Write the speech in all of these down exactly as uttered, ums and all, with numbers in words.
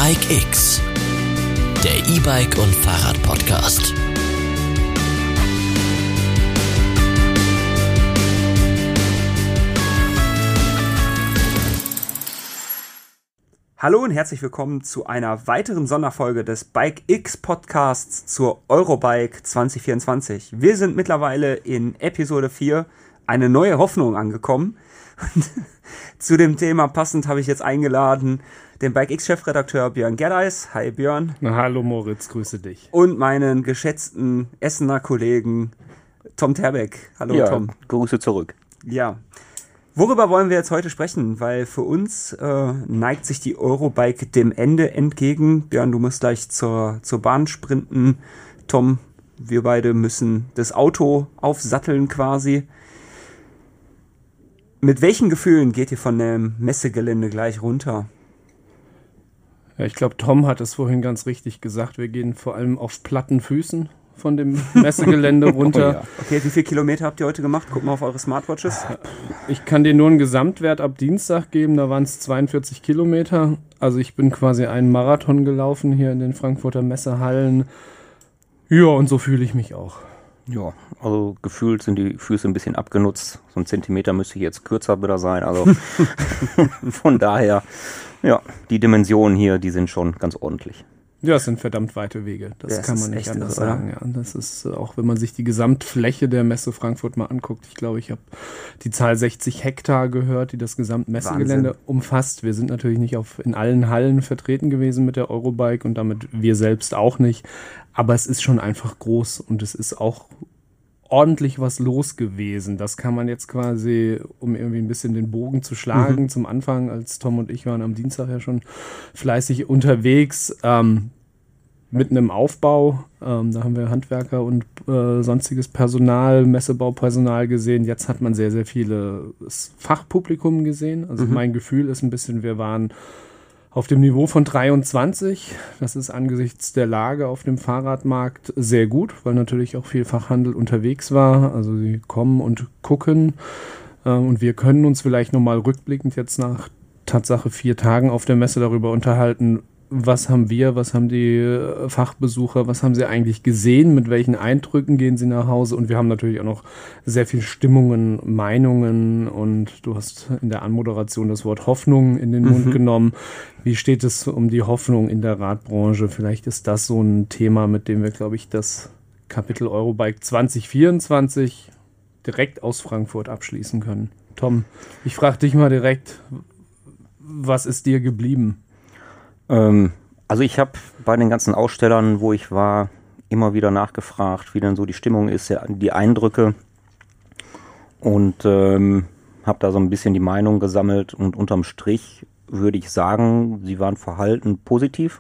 Bike X, der E-Bike- und Fahrrad-Podcast. Hallo und herzlich willkommen zu einer weiteren Sonderfolge des Bike X Podcasts zur Eurobike zwanzig vierundzwanzig. Wir sind mittlerweile in Episode vier, eine neue Hoffnung angekommen. Und zu dem Thema passend habe ich jetzt eingeladen den Bike X Chefredakteur Björn Gerdeis. Hi Björn. Na, hallo Moritz, grüße dich. Und meinen geschätzten Essener Kollegen Tom Terbeck. Hallo ja, Tom. Grüße zurück. Ja. Worüber wollen wir jetzt heute sprechen? Weil für uns äh, neigt sich die Eurobike dem Ende entgegen. Björn, du musst gleich zur, zur Bahn sprinten. Tom, wir beide müssen das Auto aufsatteln quasi. Mit welchen Gefühlen geht ihr von dem Messegelände gleich runter? Ja, ich glaube, Tom hat es vorhin ganz richtig gesagt. Wir gehen vor allem auf platten Füßen von dem Messegelände runter. Oh ja. Okay, wie viele Kilometer habt ihr heute gemacht? Guckt mal auf eure Smartwatches. Ich kann dir nur einen Gesamtwert ab Dienstag geben, da waren es zweiundvierzig Kilometer. Also ich bin quasi einen Marathon gelaufen hier in den Frankfurter Messehallen. Ja, und so fühle ich mich auch. Ja, also gefühlt sind die Füße ein bisschen abgenutzt. So ein Zentimeter müsste jetzt kürzer wieder sein. Also von daher, ja, die Dimensionen hier, die sind schon ganz ordentlich. Ja, es sind verdammt weite Wege. Das ja, kann man nicht anders irre, sagen. Ja, das ist auch, wenn man sich die Gesamtfläche der Messe Frankfurt mal anguckt. Ich glaube, ich habe die Zahl sechzig Hektar gehört, die das Gesamtmessegelände umfasst. Wir sind natürlich nicht auf, in allen Hallen vertreten gewesen mit der Eurobike und damit wir selbst auch nicht. Aber es ist schon einfach groß und es ist auch ordentlich was los gewesen. Das kann man jetzt quasi, um irgendwie ein bisschen den Bogen zu schlagen, mhm. zum Anfang, als Tom und ich waren am Dienstag ja schon fleißig unterwegs, ähm, mitten im Aufbau. Ähm, da haben wir Handwerker und äh, sonstiges Personal, Messebaupersonal gesehen. Jetzt hat man sehr, sehr vieles Fachpublikum gesehen. Also mhm. mein Gefühl ist ein bisschen, wir waren auf dem Niveau von dreiundzwanzig, das ist angesichts der Lage auf dem Fahrradmarkt sehr gut, weil natürlich auch viel Fachhandel unterwegs war. Also sie kommen und gucken äh, und wir können uns vielleicht nochmal rückblickend jetzt nach Tatsache vier Tagen auf der Messe darüber unterhalten, was haben wir, was haben die Fachbesucher, was haben sie eigentlich gesehen, mit welchen Eindrücken gehen sie nach Hause und wir haben natürlich auch noch sehr viel Stimmungen, Meinungen und du hast in der Anmoderation das Wort Hoffnung in den Mund mhm. genommen. Wie steht es um die Hoffnung in der Radbranche? Vielleicht ist das so ein Thema, mit dem wir, glaube ich, das Kapitel Eurobike zwanzig vierundzwanzig direkt aus Frankfurt abschließen können. Tom, ich frage dich mal direkt, was ist dir geblieben? Also ich habe bei den ganzen Ausstellern, wo ich war, immer wieder nachgefragt, wie denn so die Stimmung ist, die Eindrücke und ähm, habe da so ein bisschen die Meinung gesammelt und unterm Strich würde ich sagen, sie waren verhalten positiv,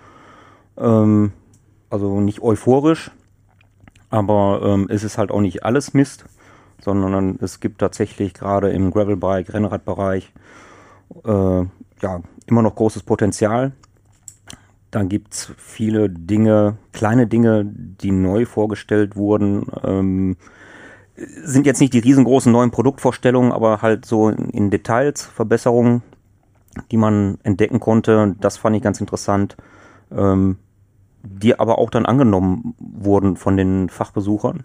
ähm, also nicht euphorisch, aber ähm, es ist halt auch nicht alles Mist, sondern es gibt tatsächlich gerade im Gravelbike, Rennradbereich äh, ja, immer noch großes Potenzial. Dann gibt es viele Dinge, kleine Dinge, die neu vorgestellt wurden. Ähm, sind jetzt nicht die riesengroßen neuen Produktvorstellungen, aber halt so in Details Verbesserungen, die man entdecken konnte. Das fand ich ganz interessant. Ähm, die aber auch dann angenommen wurden von den Fachbesuchern.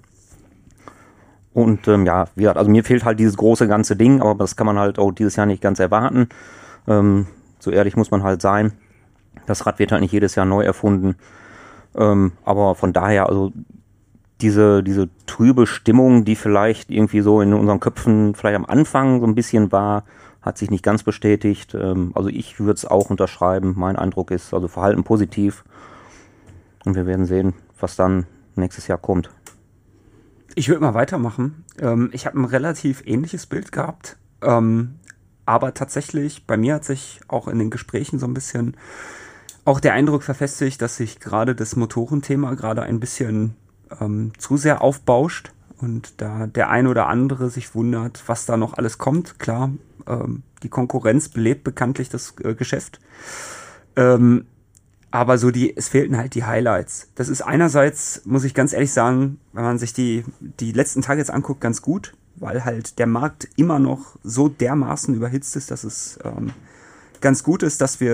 Und ähm, ja, wie gesagt, also mir fehlt halt dieses große ganze Ding, aber das kann man halt auch dieses Jahr nicht ganz erwarten. Ähm, so ehrlich muss man halt sein. Das Rad wird halt nicht jedes Jahr neu erfunden. Ähm, aber von daher, also diese, diese trübe Stimmung, die vielleicht irgendwie so in unseren Köpfen vielleicht am Anfang so ein bisschen war, hat sich nicht ganz bestätigt. Ähm, also ich würde es auch unterschreiben. Mein Eindruck ist also Verhalten positiv. Und wir werden sehen, was dann nächstes Jahr kommt. Ich würde mal weitermachen. Ähm, ich habe ein relativ ähnliches Bild gehabt. Ähm, Aber tatsächlich, bei mir hat sich auch in den Gesprächen so ein bisschen auch der Eindruck verfestigt, dass sich gerade das Motorenthema gerade ein bisschen ähm, zu sehr aufbauscht und da der ein oder andere sich wundert, was da noch alles kommt. Klar, ähm, die Konkurrenz belebt bekanntlich das äh, Geschäft. Ähm, aber so die, es fehlten halt die Highlights. Das ist einerseits, muss ich ganz ehrlich sagen, wenn man sich die, die letzten Tage jetzt anguckt, ganz gut, weil halt der Markt immer noch so dermaßen überhitzt ist, dass es ähm, ganz gut ist, dass wir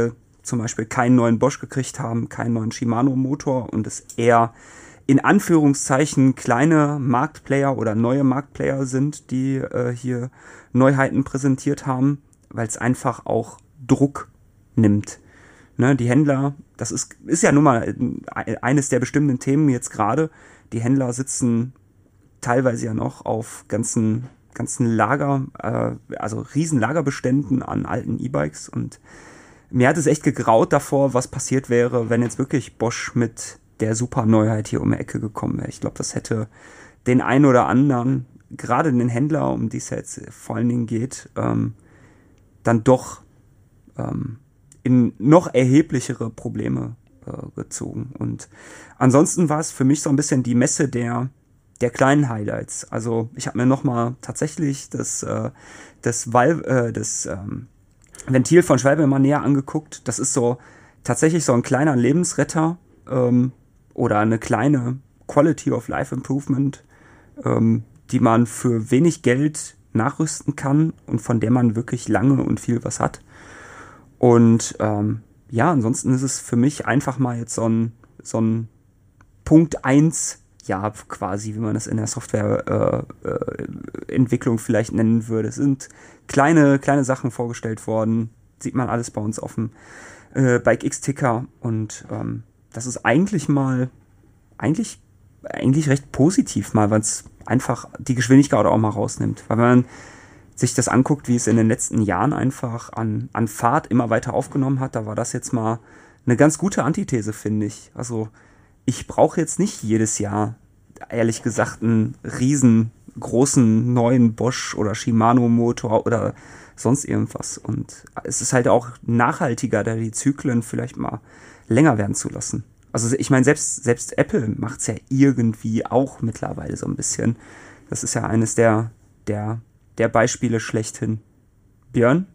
zum Beispiel keinen neuen Bosch gekriegt haben, keinen neuen Shimano-Motor und es eher in Anführungszeichen kleine Marktplayer oder neue Marktplayer sind, die äh, hier Neuheiten präsentiert haben, weil es einfach auch Druck nimmt. Ne, die Händler, das ist, ist ja nun mal eines der bestimmenden Themen jetzt gerade. Die Händler sitzen teilweise ja noch auf ganzen, ganzen Lager, äh, also riesen Lagerbeständen an alten E-Bikes und mir hat es echt gegraut davor, was passiert wäre, wenn jetzt wirklich Bosch mit der super Neuheit hier um die Ecke gekommen wäre. Ich glaube, das hätte den einen oder anderen, gerade den Händler, um die es jetzt vor allen Dingen geht, ähm, dann doch ähm, in noch erheblichere Probleme äh, gezogen. Und ansonsten war es für mich so ein bisschen die Messe der, der kleinen Highlights. Also ich habe mir nochmal tatsächlich das, äh, das, Valve, äh, das ähm, Ventil von Schwalbe mal näher angeguckt. Das ist so tatsächlich so ein kleiner Lebensretter ähm, oder eine kleine Quality of Life Improvement, ähm, die man für wenig Geld nachrüsten kann und von der man wirklich lange und viel was hat. Und ähm, ja, ansonsten ist es für mich einfach mal jetzt so ein, so ein Punkt eins, ja, quasi, wie man es in der Softwareentwicklung äh, äh, vielleicht nennen würde. Es sind kleine, kleine Sachen vorgestellt worden, sieht man alles bei uns auf dem äh, Bike X-Ticker und ähm, das ist eigentlich mal, eigentlich, eigentlich recht positiv mal, weil es einfach die Geschwindigkeit auch mal rausnimmt. Weil wenn man sich das anguckt, wie es in den letzten Jahren einfach an, an Fahrt immer weiter aufgenommen hat, da war das jetzt mal eine ganz gute Antithese, finde ich. Also ich brauche jetzt nicht jedes Jahr, ehrlich gesagt, einen riesengroßen neuen Bosch oder Shimano-Motor oder sonst irgendwas. Und es ist halt auch nachhaltiger, da die Zyklen vielleicht mal länger werden zu lassen. Also ich meine, selbst, selbst Apple macht es ja irgendwie auch mittlerweile so ein bisschen. Das ist ja eines der, der, der Beispiele schlechthin. Björn?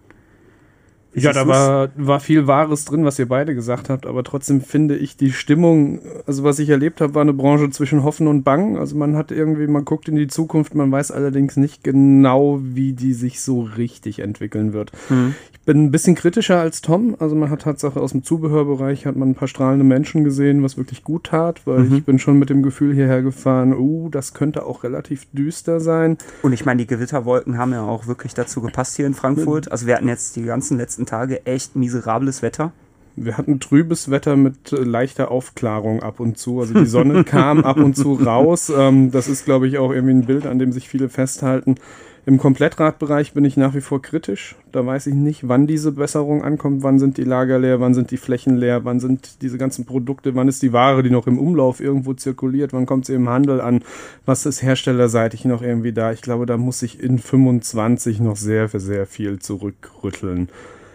Ja, da war, war viel Wahres drin, was ihr beide gesagt habt, aber trotzdem finde ich die Stimmung, also was ich erlebt habe, war eine Branche zwischen Hoffen und Bangen. Also man hat irgendwie, man guckt in die Zukunft, man weiß allerdings nicht genau, wie die sich so richtig entwickeln wird. Mhm. Ich bin ein bisschen kritischer als Tom, also man hat Tatsache aus dem Zubehörbereich, hat man ein paar strahlende Menschen gesehen, was wirklich gut tat, weil mhm. ich bin schon mit dem Gefühl hierher gefahren, uh, das könnte auch relativ düster sein. Und ich meine, die Gewitterwolken haben ja auch wirklich dazu gepasst hier in Frankfurt. Also wir hatten jetzt die ganzen letzten Tage echt miserables Wetter. Wir hatten trübes Wetter mit äh, leichter Aufklärung ab und zu. Also die Sonne kam ab und zu raus. Ähm, das ist, glaube ich, auch irgendwie ein Bild, an dem sich viele festhalten. Im Komplettradbereich bin ich nach wie vor kritisch. Da weiß ich nicht, wann diese Besserung ankommt. Wann sind die Lager leer? Wann sind die Flächen leer? Wann sind diese ganzen Produkte? Wann ist die Ware, die noch im Umlauf irgendwo zirkuliert? Wann kommt sie im Handel an? Was ist herstellerseitig noch irgendwie da? Ich glaube, da muss sich in fünfundzwanzig noch sehr, sehr viel zurückrütteln.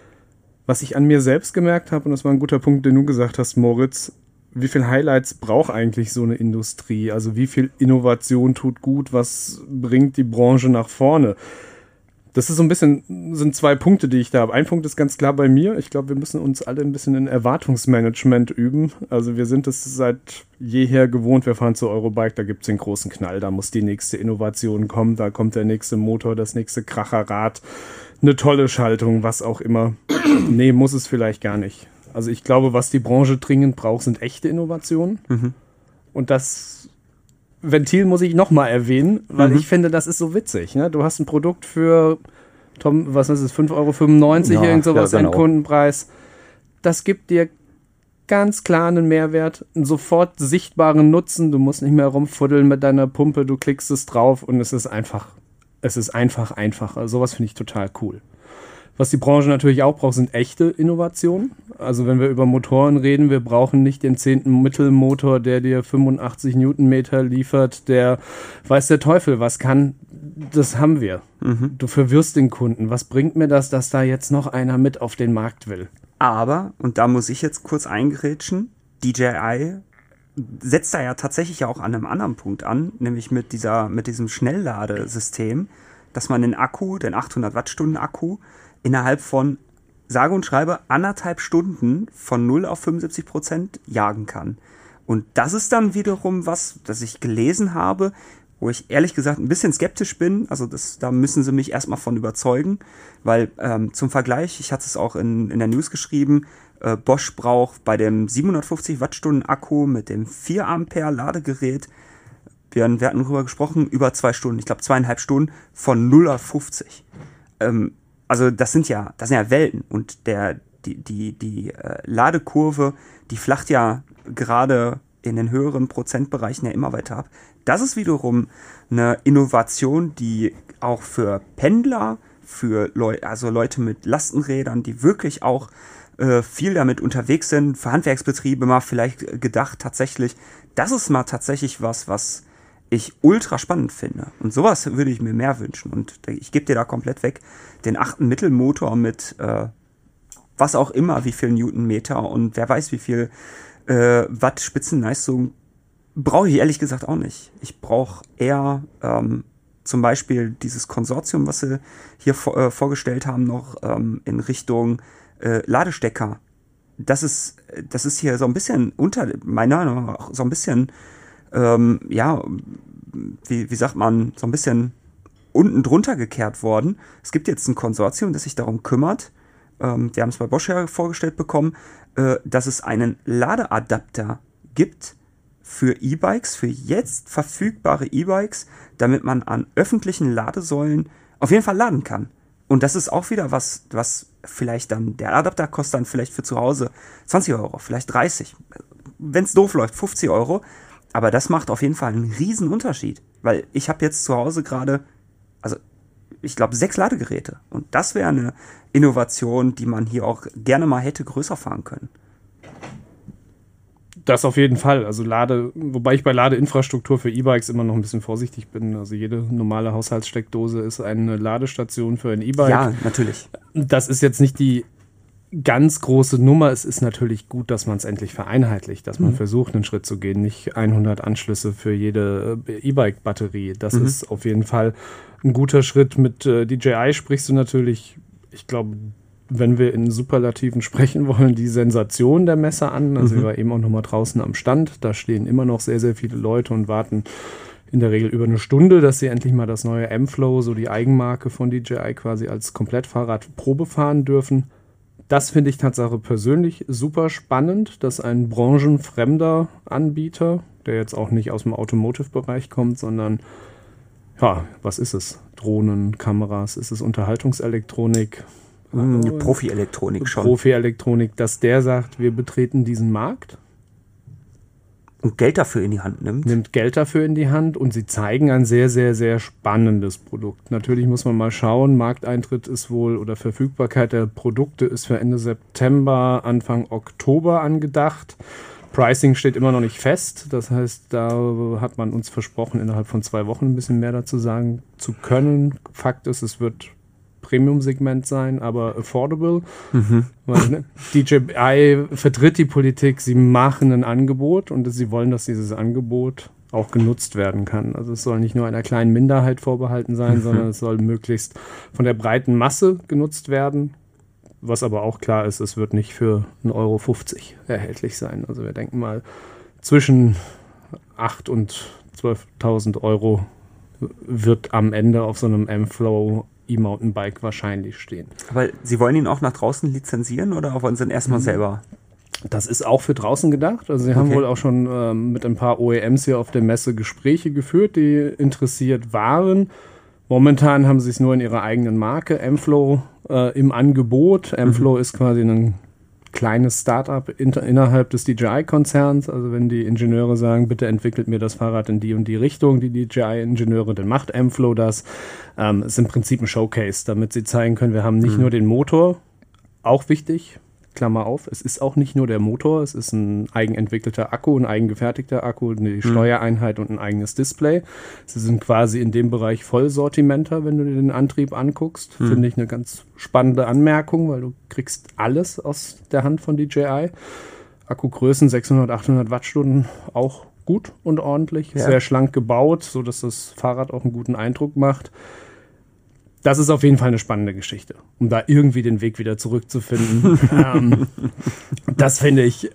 Was ich an mir selbst gemerkt habe, und das war ein guter Punkt, den du gesagt hast, Moritz, wie viel Highlights braucht eigentlich so eine Industrie? Also wie viel Innovation tut gut? Was bringt die Branche nach vorne? Das ist so ein bisschen, sind zwei Punkte, die ich da habe. Ein Punkt ist ganz klar bei mir. Ich glaube, wir müssen uns alle ein bisschen in Erwartungsmanagement üben. Also wir sind es seit jeher gewohnt. Wir fahren zu Eurobike, da gibt es den großen Knall. Da muss die nächste Innovation kommen. Da kommt der nächste Motor, das nächste Kracherrad. Eine tolle Schaltung, was auch immer. Nee, muss es vielleicht gar nicht. Also ich glaube, was die Branche dringend braucht, sind echte Innovationen. Mhm. Und das Ventil muss ich nochmal erwähnen, weil mhm. ich finde, das ist so witzig. Ne? Du hast ein Produkt für, Tom, was ist es, fünf Euro fünfundneunzig, ja, irgend sowas, ja, genau. Ein Kundenpreis. Das gibt dir ganz klar einen Mehrwert, einen sofort sichtbaren Nutzen. Du musst nicht mehr rumfuddeln mit deiner Pumpe, du klickst es drauf und es ist einfach, es ist einfach einfacher. Sowas finde ich total cool. Was die Branche natürlich auch braucht, sind echte Innovationen. Also wenn wir über Motoren reden, wir brauchen nicht den zehnten Mittelmotor, der dir fünfundachtzig Newtonmeter liefert, der weiß der Teufel was kann. Das haben wir. Mhm. Du verwirrst den Kunden. Was bringt mir das, dass da jetzt noch einer mit auf den Markt will? Aber, und da muss ich jetzt kurz eingrätschen, D J I setzt da ja tatsächlich auch an einem anderen Punkt an, nämlich mit dieser, mit diesem Schnellladesystem, dass man den Akku, den achthundert Wattstunden Akku, innerhalb von, sage und schreibe, anderthalb Stunden von null auf fünfundsiebzig Prozent jagen kann. Und das ist dann wiederum was, das ich gelesen habe, wo ich ehrlich gesagt ein bisschen skeptisch bin. Also das, da müssen sie mich erstmal von überzeugen, weil ähm, zum Vergleich, ich hatte es auch in, in der News geschrieben, Äh, Bosch braucht bei dem siebenhundertfünfzig Wattstunden Akku mit dem vier Ampere Ladegerät, wir, wir hatten darüber gesprochen, über zwei Stunden, ich glaube zweieinhalb Stunden, von null auf fünfzig. Ähm, also das sind ja, das sind ja Welten und der, die, die, die äh, Ladekurve, die flacht ja gerade in den höheren Prozentbereichen ja immer weiter ab. Das ist wiederum eine Innovation, die auch für Pendler, für Leu- also Leute mit Lastenrädern, die wirklich auch äh, viel damit unterwegs sind, für Handwerksbetriebe mal vielleicht gedacht, tatsächlich, das ist mal tatsächlich was, was ich ultra spannend finde. Und sowas würde ich mir mehr wünschen. Und ich gebe dir da komplett weg den achten Mittelmotor mit äh, was auch immer, wie viel Newtonmeter und wer weiß, wie viel äh, Watt Spitzenleistung brauche ich ehrlich gesagt auch nicht. Ich brauche eher ähm, zum Beispiel dieses Konsortium, was sie hier vor, äh, vorgestellt haben, noch ähm, in Richtung äh, Ladestecker. Das ist, das ist hier so ein bisschen unter, meiner Meinung nach auch so ein bisschen, ähm, ja, wie, wie sagt man, so ein bisschen unten drunter gekehrt worden. Es gibt jetzt ein Konsortium, das sich darum kümmert, ähm, wir haben es bei Bosch ja vorgestellt bekommen, äh, dass es einen Ladeadapter gibt für E-Bikes, für jetzt verfügbare E-Bikes, damit man an öffentlichen Ladesäulen auf jeden Fall laden kann. Und das ist auch wieder was, was vielleicht dann, der Adapter kostet dann vielleicht für zu Hause zwanzig Euro, vielleicht dreißig. Wenn es doof läuft, fünfzig Euro. Aber das macht auf jeden Fall einen riesen Unterschied. Weil ich habe jetzt zu Hause gerade, also ich glaube, sechs Ladegeräte. Und das wäre eine Innovation, die man hier auch gerne mal hätte größer fahren können. Das auf jeden Fall. Also Lade, wobei ich bei Ladeinfrastruktur für E-Bikes immer noch ein bisschen vorsichtig bin. Also jede normale Haushaltssteckdose ist eine Ladestation für ein E-Bike. Ja, natürlich. Das ist jetzt nicht die ganz große Nummer. Es ist natürlich gut, dass man es endlich vereinheitlicht, dass man mhm. versucht, einen Schritt zu gehen. Nicht hundert Anschlüsse für jede E-Bike-Batterie. Das mhm. ist auf jeden Fall ein guter Schritt. Mit äh, D J I sprichst du natürlich, ich glaube, wenn wir in Superlativen sprechen wollen, die Sensation der Messe an. Also mhm. ich war eben auch nochmal draußen am Stand. Da stehen immer noch sehr, sehr viele Leute und warten in der Regel über eine Stunde, dass sie endlich mal das neue M-Flow, so die Eigenmarke von D J I, quasi als Komplettfahrrad Probe fahren dürfen. Das finde ich tatsächlich persönlich super spannend, dass ein branchenfremder Anbieter, der jetzt auch nicht aus dem Automotive-Bereich kommt, sondern, ja, was ist es? Drohnen, Kameras, ist es Unterhaltungselektronik? Mhm, Profi-Elektronik schon. Profi-Elektronik, dass der sagt, wir betreten diesen Markt. Und Geld dafür in die Hand nimmt. Nimmt Geld dafür in die Hand und sie zeigen ein sehr, sehr, sehr spannendes Produkt. Natürlich muss man mal schauen, Markteintritt ist wohl oder Verfügbarkeit der Produkte ist für Ende September, Anfang Oktober angedacht. Pricing steht immer noch nicht fest. Das heißt, da hat man uns versprochen, innerhalb von zwei Wochen ein bisschen mehr dazu sagen zu können. Fakt ist, es wird Premium-Segment sein, aber affordable. Mhm. Weil, ne, D J I vertritt die Politik, sie machen ein Angebot und sie wollen, dass dieses Angebot auch genutzt werden kann. Also es soll nicht nur einer kleinen Minderheit vorbehalten sein, mhm. sondern es soll möglichst von der breiten Masse genutzt werden. Was aber auch klar ist, es wird nicht für ein Euro fünfzig erhältlich sein. Also wir denken mal, zwischen acht und zwölftausend Euro wird am Ende auf so einem M-Flow E-Mountainbike wahrscheinlich stehen. Aber Sie wollen ihn auch nach draußen lizenzieren oder wollen Sie ihn erstmal mhm. selber? Das ist auch für draußen gedacht. Also Sie haben okay. wohl auch schon ähm, mit ein paar O E Ms hier auf der Messe Gespräche geführt, die interessiert waren. Momentan haben Sie es nur in ihrer eigenen Marke M-Flow äh, im Angebot. M-Flow mhm. ist quasi ein kleines Startup inter- innerhalb des D J I-Konzerns. Also wenn die Ingenieure sagen, bitte entwickelt mir das Fahrrad in die und die Richtung, die D J I-Ingenieure, dann macht M-Flow das. Ähm, ist im Prinzip ein Showcase, damit sie zeigen können, wir haben nicht mhm. nur den Motor, auch wichtig, Klammer auf, es ist auch nicht nur der Motor, es ist ein eigenentwickelter Akku, ein eigengefertigter Akku, eine mhm. Steuereinheit und ein eigenes Display. Sie sind quasi in dem Bereich Vollsortimenter, wenn du dir den Antrieb anguckst. Mhm. Finde ich eine ganz spannende Anmerkung, weil du kriegst alles aus der Hand von D J I. Akkugrößen sechshundert, achthundert Wattstunden, auch gut und ordentlich, ja. Sehr schlank gebaut, sodass das Fahrrad auch einen guten Eindruck macht. Das ist auf jeden Fall eine spannende Geschichte, um da irgendwie den Weg wieder zurückzufinden. ähm, das finde ich,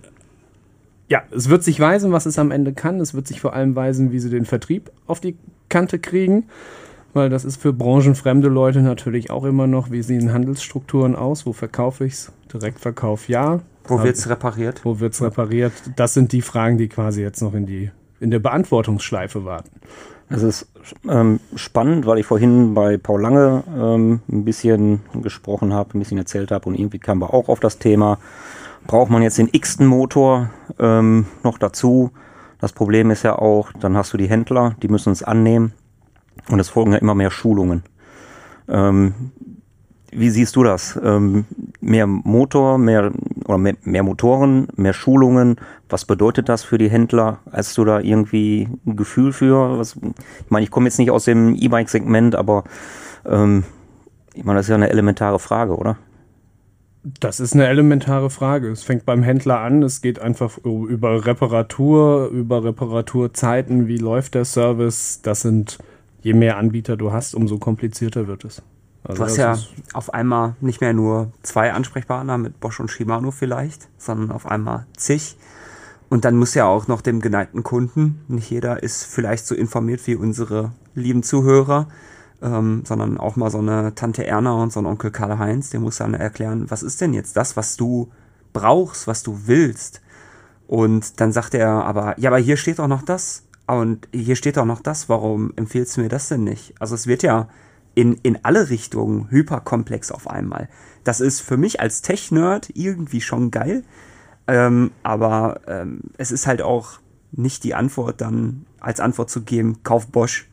ja, es wird sich weisen, was es am Ende kann. Es wird sich vor allem weisen, wie sie den Vertrieb auf die Kante kriegen, weil das ist für branchenfremde Leute natürlich auch immer noch, wie sehen Handelsstrukturen aus, wo verkaufe ich es? Direktverkauf ja, Wo wird es repariert? Wo wird es repariert? Das sind die Fragen, die quasi jetzt noch in, die, in der Beantwortungsschleife warten. Es ist ähm, spannend, weil ich vorhin bei Paul Lange ähm, ein bisschen gesprochen habe, ein bisschen erzählt habe und irgendwie kamen wir auch auf das Thema, braucht man jetzt den x-ten Motor ähm, noch dazu? Das Problem ist ja auch, dann hast du die Händler, die müssen es annehmen und es folgen ja immer mehr Schulungen. Ähm, wie siehst du das? Ähm, mehr Motor, mehr oder mehr, mehr Motoren, mehr Schulungen. Was bedeutet das für die Händler? Hast du da irgendwie ein Gefühl für? Was, ich meine, ich komme jetzt nicht aus dem E-Bike-Segment, aber ähm, ich meine, das ist ja eine elementare Frage, oder? Das ist eine elementare Frage. Es fängt beim Händler an. Es geht einfach über Reparatur, über Reparaturzeiten. Wie läuft der Service? Das sind, je mehr Anbieter du hast, umso komplizierter wird es. Also du hast ja auf einmal nicht mehr nur zwei Ansprechpartner mit Bosch und Shimano vielleicht, sondern auf einmal zig. Und dann muss ja auch noch dem geneigten Kunden, nicht jeder ist vielleicht so informiert wie unsere lieben Zuhörer, ähm, sondern auch mal so eine Tante Erna und so ein Onkel Karl-Heinz, der muss dann erklären, was ist denn jetzt das, was du brauchst, was du willst. Und dann sagt er aber, ja, aber hier steht doch noch das und hier steht doch noch das, warum empfiehlst du mir das denn nicht? Also es wird ja in, in alle Richtungen hyperkomplex auf einmal. Das ist für mich als Tech-Nerd irgendwie schon geil, ähm, aber ähm, es ist halt auch nicht die Antwort dann als Antwort zu geben, kauf Bosch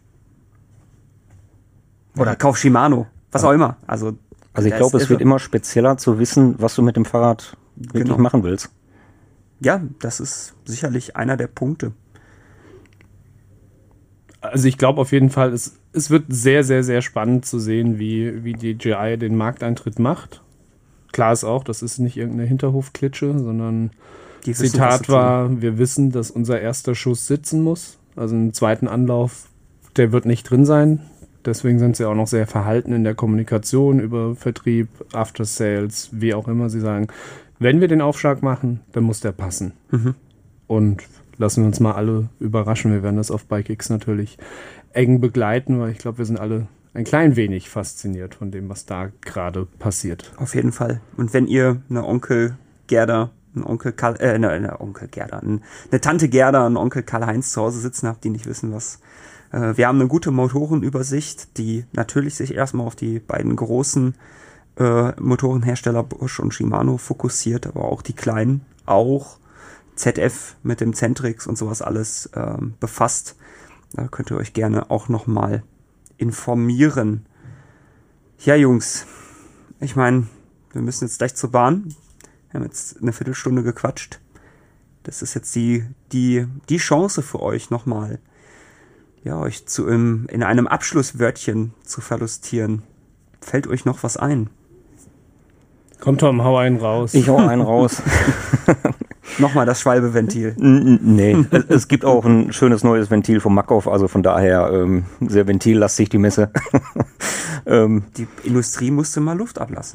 oder kauf Shimano, was auch immer. Also, also ich glaube, es wird immer spezieller zu wissen, was du mit dem Fahrrad wirklich genau machen willst. Ja, das ist sicherlich einer der Punkte. Also ich glaube auf jeden Fall, es, es wird sehr, sehr, sehr spannend zu sehen, wie, wie die J I den Markteintritt macht. Klar ist auch, das ist nicht irgendeine Hinterhofklitsche, sondern die Zitat wissen, war, wir wissen, dass unser erster Schuss sitzen muss. Also einen zweiten Anlauf, der wird nicht drin sein. Deswegen sind sie auch noch sehr verhalten in der Kommunikation über Vertrieb, After Sales, wie auch immer. Sie sagen, wenn wir den Aufschlag machen, dann muss der passen. Mhm. Und lassen wir uns mal alle überraschen. Wir werden das auf BikeX natürlich eng begleiten, weil ich glaube, wir sind alle ein klein wenig fasziniert von dem, was da gerade passiert. Auf jeden Fall. Und wenn ihr eine Onkel Gerda, einen Onkel Karl, äh, eine, eine Onkel Gerda, eine Tante Gerda, einen Onkel Karl-Heinz zu Hause sitzen habt, die nicht wissen, was. Äh, wir haben eine gute Motorenübersicht, die natürlich sich erstmal auf die beiden großen äh, Motorenhersteller Bosch und Shimano fokussiert, aber auch die kleinen, auch Z F mit dem Centrix und sowas alles ähm, befasst. Da könnt ihr euch gerne auch nochmal informieren. Ja, Jungs, ich meine, wir müssen jetzt gleich zur Bahn. Wir haben jetzt eine Viertelstunde gequatscht. Das ist jetzt die, die, die Chance für euch nochmal, ja, euch zu im, in einem Abschlusswörtchen zu verlustieren. Fällt euch noch was ein? Komm Tom, hau einen raus. Ich hau einen raus. Nochmal das Schwalbeventil. Nee, es, es gibt auch ein schönes neues Ventil vom Mackhoff, also von daher ähm, sehr ventillastig die Messe. ähm, die Industrie musste mal Luft ablassen.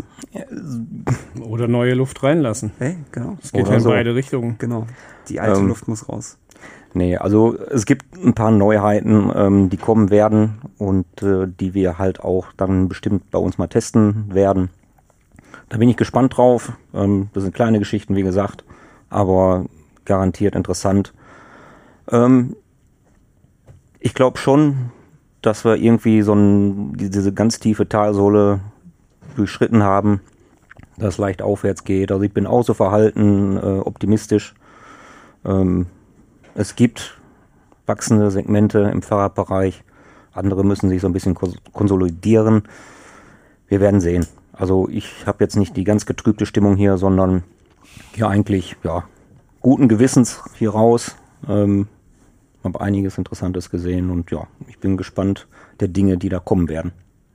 Oder neue Luft reinlassen. Hey, genau. Es geht Oder ja in so. beide Richtungen. Genau, die alte ähm, Luft muss raus. Nee, also es gibt ein paar Neuheiten, ähm, die kommen werden und äh, die wir halt auch dann bestimmt bei uns mal testen werden. Da bin ich gespannt drauf. Ähm, das sind kleine Geschichten, wie gesagt, aber garantiert interessant. Ähm, ich glaube schon, dass wir irgendwie so ein, diese ganz tiefe Talsohle durchschritten haben, dass es leicht aufwärts geht. Also ich bin auch so verhalten, äh, optimistisch. Ähm, es gibt wachsende Segmente im Fahrradbereich. Andere müssen sich so ein bisschen kons- konsolidieren. Wir werden sehen. Also ich habe jetzt nicht die ganz getrübte Stimmung hier, sondern hier eigentlich ja guten Gewissens hier raus. Ähm, habe einiges Interessantes gesehen und ja, ich bin gespannt der Dinge, die da kommen werden.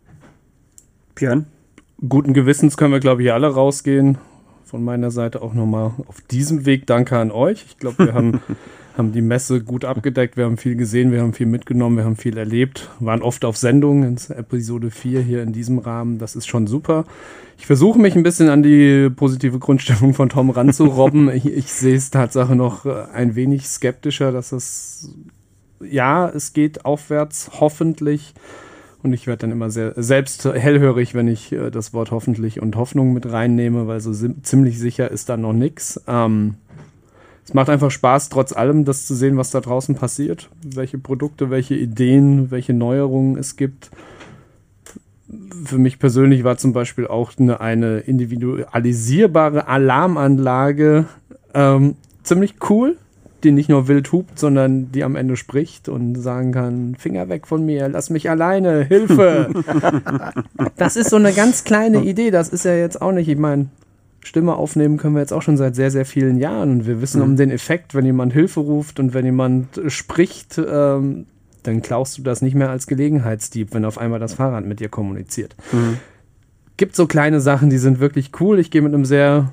Björn? Guten Gewissens können wir, glaube ich, alle rausgehen. Von meiner Seite auch nochmal auf diesem Weg danke an euch. Ich glaube, wir haben, haben die Messe gut abgedeckt. Wir haben viel gesehen, wir haben viel mitgenommen, wir haben viel erlebt. Waren oft auf Sendung in Episode vier hier in diesem Rahmen. Das ist schon super. Ich versuche mich ein bisschen an die positive Grundstimmung von Tom ranzurobben. ich, ich sehe es Tatsache noch ein wenig skeptischer, dass es, ja, es geht aufwärts, hoffentlich. Und ich werde dann immer sehr selbst hellhörig, wenn ich äh, das Wort hoffentlich und Hoffnung mit reinnehme, weil so sim- ziemlich sicher ist da noch nichts. Ähm, es macht einfach Spaß, trotz allem das zu sehen, was da draußen passiert. Welche Produkte, welche Ideen, welche Neuerungen es gibt. Für mich persönlich war zum Beispiel auch eine, eine individualisierbare Alarmanlage ähm, ziemlich cool, die nicht nur wild hupt, sondern die am Ende spricht und sagen kann, Finger weg von mir, lass mich alleine, Hilfe. Das ist so eine ganz kleine Idee, das ist ja jetzt auch nicht, ich meine, Stimme aufnehmen können wir jetzt auch schon seit sehr, sehr vielen Jahren und wir wissen mhm. um den Effekt, wenn jemand Hilfe ruft und wenn jemand spricht, ähm, dann klaust du das nicht mehr als Gelegenheitsdieb, wenn auf einmal das Fahrrad mit dir kommuniziert. Mhm. Gibt so kleine Sachen, die sind wirklich cool. Ich gehe mit einem sehr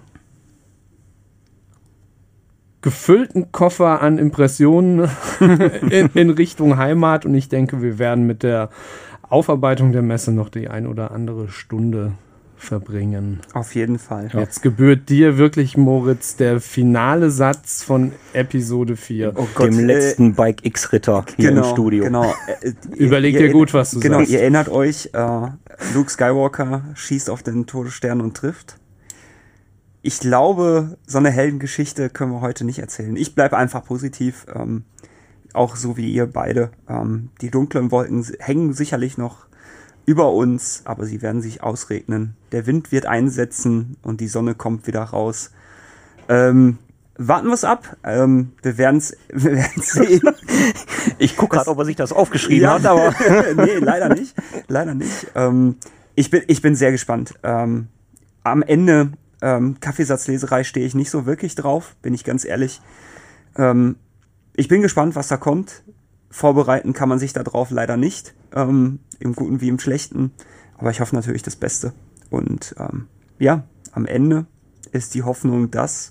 gefüllten Koffer an Impressionen in, in Richtung Heimat und ich denke, wir werden mit der Aufarbeitung der Messe noch die ein oder andere Stunde verbringen. Auf jeden Fall. Jetzt gebührt dir wirklich, Moritz, der finale Satz von Episode vier. Oh Gott, dem letzten Bike X-Ritter hier genau, im Studio. Genau. Überleg dir gut, was du genau, sagst. Genau, ihr erinnert euch, äh, Luke Skywalker schießt auf den Todesstern und trifft. Ich glaube, so eine Heldengeschichte können wir heute nicht erzählen. Ich bleibe einfach positiv, ähm, auch so wie ihr beide. Ähm, die dunklen Wolken hängen sicherlich noch über uns, aber sie werden sich ausregnen. Der Wind wird einsetzen und die Sonne kommt wieder raus. Ähm, warten wir es ab. Ähm, wir werden es sehen. Ich gucke gerade, ob er sich das aufgeschrieben ja, hat, aber nee, leider nicht. Leider nicht. Ähm, ich bin, ich bin sehr gespannt. Ähm, am Ende ähm, Kaffeesatzleserei stehe ich nicht so wirklich drauf, bin ich ganz ehrlich. Ähm, ich bin gespannt, was da kommt. Vorbereiten kann man sich da drauf leider nicht. Ähm, im Guten wie im Schlechten. Aber ich hoffe natürlich das Beste. Und ähm, ja, am Ende ist die Hoffnung das,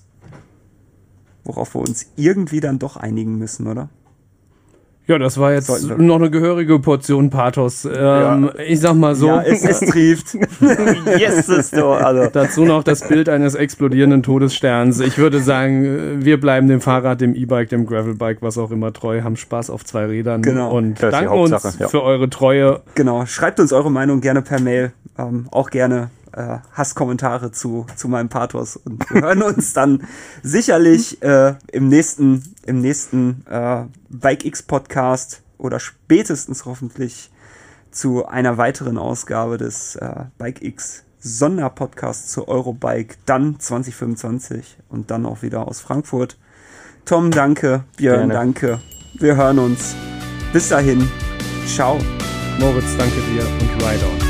worauf wir uns irgendwie dann doch einigen müssen, oder? Ja, das war jetzt noch eine gehörige Portion Pathos. Ähm, ja. Ich sag mal so. Ja, es, es trieft. Yes, ist so. Also. Dazu noch das Bild eines explodierenden Todessterns. Ich würde sagen, wir bleiben dem Fahrrad, dem E-Bike, dem Gravelbike, was auch immer treu, haben Spaß auf zwei Rädern genau. und das danken uns ja. für eure Treue. Genau, schreibt uns eure Meinung gerne per Mail, ähm, auch gerne äh, Hasskommentare zu, zu meinem Pathos und wir hören uns dann sicherlich äh, im nächsten, im nächsten äh, Bike X Podcast oder spätestens hoffentlich zu einer weiteren Ausgabe des äh, Bike X Sonderpodcasts zu Eurobike, dann zwanzig fünfundzwanzig und dann auch wieder aus Frankfurt. Tom, danke. Björn, Gerne. danke. Wir hören uns. Bis dahin. Ciao. Moritz, danke dir und ride on.